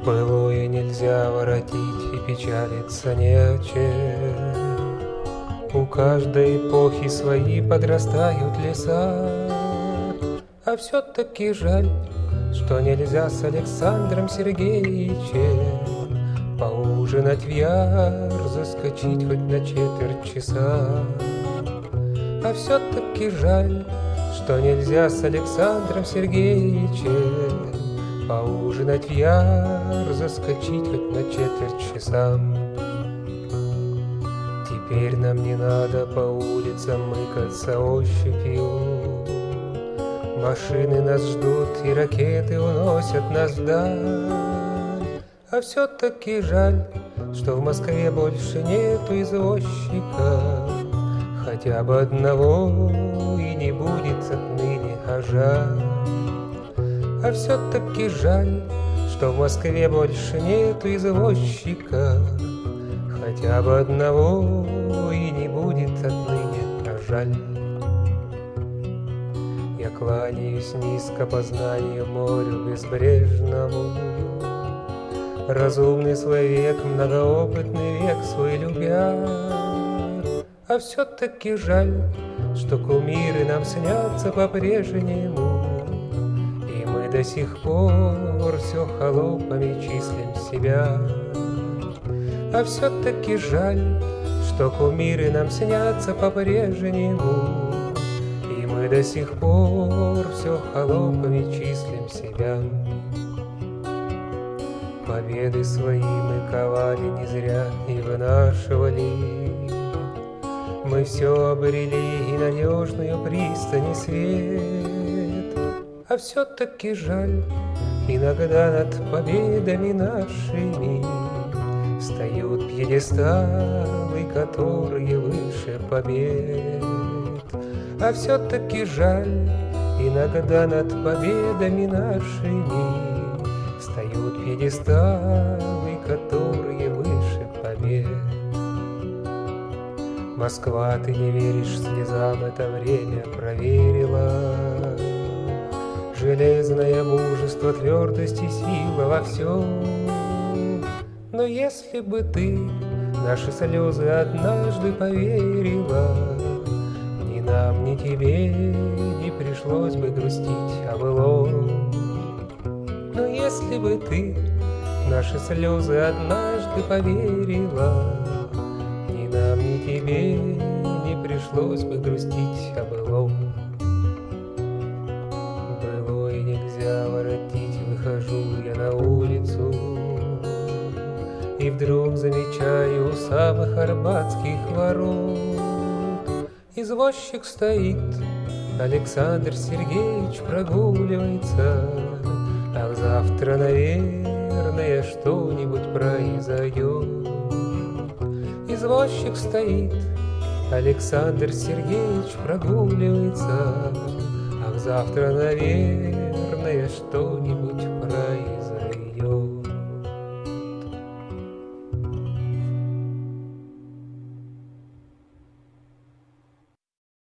Былое нельзя воротить, и печалиться не о чем. У каждой эпохи свои подрастают леса, а все-таки жаль, что нельзя с Александром Сергеевичем поужинать в яр, заскочить хоть на четверть часа. А все-таки жаль, что нельзя с Александром Сергеевичем поужинать в яр, заскочить хоть на четверть часа. Теперь нам не надо по улицам мыкаться ощупью. Машины нас ждут и ракеты уносят нас вдаль. А все-таки жаль, что в Москве больше нету извозчика, хотя бы одного и не будет отныне, а жаль. А все-таки жаль, что в Москве больше нету извозчика, хотя бы одного и не будет отныне, а жаль. Я кланяюсь низко познанию морю безбрежному. Разумный свой век, многоопытный век свой любя. А все-таки жаль, что кумиры нам снятся по-прежнему, и мы до сих пор все холопами числим себя. А все-таки жаль, что кумиры нам снятся по-прежнему, и мы до сих пор все холопами числим себя. Победы свои мы ковали не зря и вынашивали. Мы все обрели и надежную пристань и свет. А все-таки жаль, иногда над победами нашими встают пьедесталы, которые выше побед. А все-таки жаль, иногда над победами нашими встают пьедесталы, которые выше побед. Москва, ты не веришь слезам, это время проверила. Железное мужество, твердость и сила во всем. Но если бы ты наши слезы однажды поверила, ни нам, ни тебе не пришлось бы грустить о былом. Но если бы ты наши слезы однажды поверила, ни нам, ни тебе не пришлось бы грустить о былом. Былое нельзя воротить, выхожу я на улицу, и вдруг замечаю у самых арбатских ворот извозчик стоит, Александр Сергеевич прогуливается. Ах, завтра, наверное, что-нибудь произойдет. Извозчик стоит, Александр Сергеевич прогуливается. Ах, завтра, наверное,